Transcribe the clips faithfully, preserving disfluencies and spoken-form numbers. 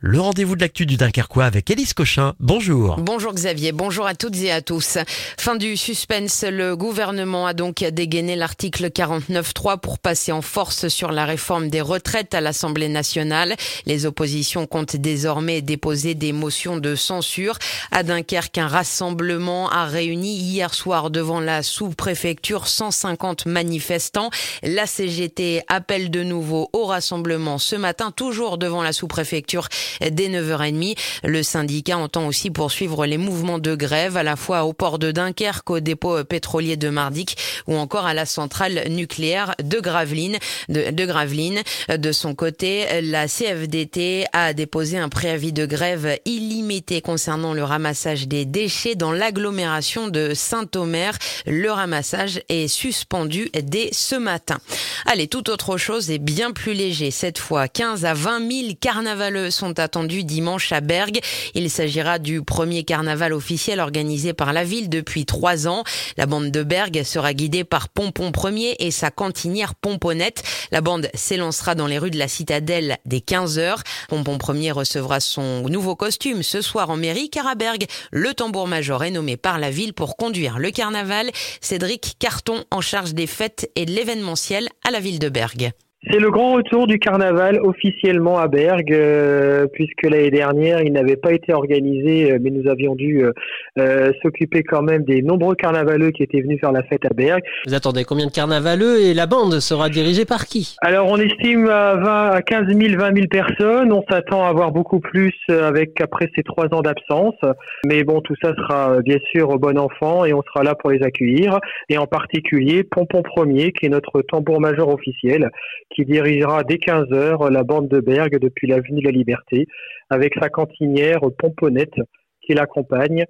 Le rendez-vous de l'actu du Dunkerquois avec Élise Cochin. Bonjour. Bonjour Xavier, bonjour à toutes et à tous. Fin du suspense, le gouvernement a donc dégainé l'article quarante-neuf trois pour passer en force sur la réforme des retraites à l'Assemblée nationale. Les oppositions comptent désormais déposer des motions de censure. À Dunkerque, un rassemblement a réuni hier soir devant la sous-préfecture cent cinquante manifestants. La C G T appelle de nouveau au rassemblement ce matin, toujours devant la sous-préfecture dès neuf heures trente. Le syndicat entend aussi poursuivre les mouvements de grève à la fois au port de Dunkerque, au dépôt pétrolier de Mardic ou encore à la centrale nucléaire de Gravelines. De, de Gravelines. De son côté, la C F D T a déposé un préavis de grève illimité concernant le ramassage des déchets dans l'agglomération de Saint-Omer. Le ramassage est suspendu dès ce matin. Allez, tout autre chose et bien plus léger. Cette fois, quinze à vingt mille carnavaleux sont attendus dimanche à Bergues. Il s'agira du premier carnaval officiel organisé par la ville depuis trois ans. La bande de Bergues sera guidée par Pompon Premier et sa cantinière Pomponnette. La bande s'élancera dans les rues de la Citadelle dès quinze heures. Pompon Premier recevra son nouveau costume ce soir en mairie, car à Bergues, le tambour-major est nommé par la ville pour conduire le carnaval. Cédric Carton, en charge des fêtes et de l'événementiel à la ville de Bergues. C'est le grand retour du carnaval officiellement à Bergues, euh, puisque l'année dernière, il n'avait pas été organisé, euh, mais nous avions dû euh, euh, s'occuper quand même des nombreux carnavaleux qui étaient venus faire la fête à Bergues. Vous attendez combien de carnavaleux et la bande sera dirigée par qui? Alors, on estime à, vingt, à quinze mille, vingt mille personnes. On s'attend à avoir beaucoup plus avec après ces trois ans d'absence. Mais bon, tout ça sera bien sûr au bon enfant et on sera là pour les accueillir. Et en particulier, Pompon Premier, qui est notre tambour-major officiel, qui dirigera dès quinze heures la bande de Bergues depuis l'avenue de la Liberté, avec sa cantinière Pomponnette qui l'accompagne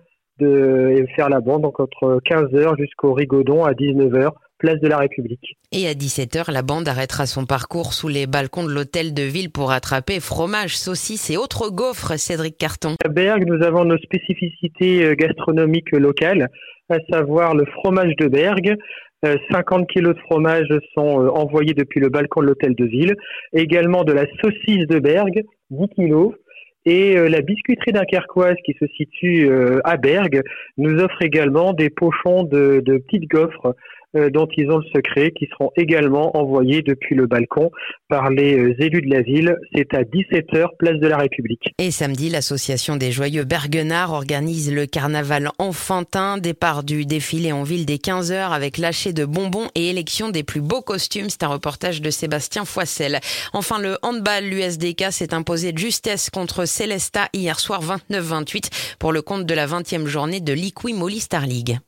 de faire la bande donc entre quinze heures jusqu'au Rigaudon à dix-neuf heures, place de la République. Et à dix-sept heures, la bande arrêtera son parcours sous les balcons de l'hôtel de ville pour attraper fromage, saucisses et autres gaufres. Cédric Carton. À Bergues, nous avons nos spécificités gastronomiques locales, à savoir le fromage de Bergues. cinquante kilos de fromage sont envoyés depuis le balcon de l'hôtel de ville. Également de la saucisse de Bergues, dix kilos. Et la biscuiterie dunkerquoise qui se situe à Bergues nous offre également des pochons de, de petites gaufres euh, dont ils ont le secret, qui seront également envoyés depuis le balcon par les élus de la ville. C'est à dix-sept heures, place de la République. Et samedi, l'association des Joyeux Berguenards organise le carnaval enfantin. Départ du défilé en ville dès quinze heures avec lâcher de bonbons et élection des plus beaux costumes. C'est un reportage de Sébastien Foissel. Enfin, le handball, l'U S D K s'est imposé de justesse contre Célestat hier soir vingt-neuf vingt-huit pour le compte de la vingtième journée de l'Iqui Moly Star League.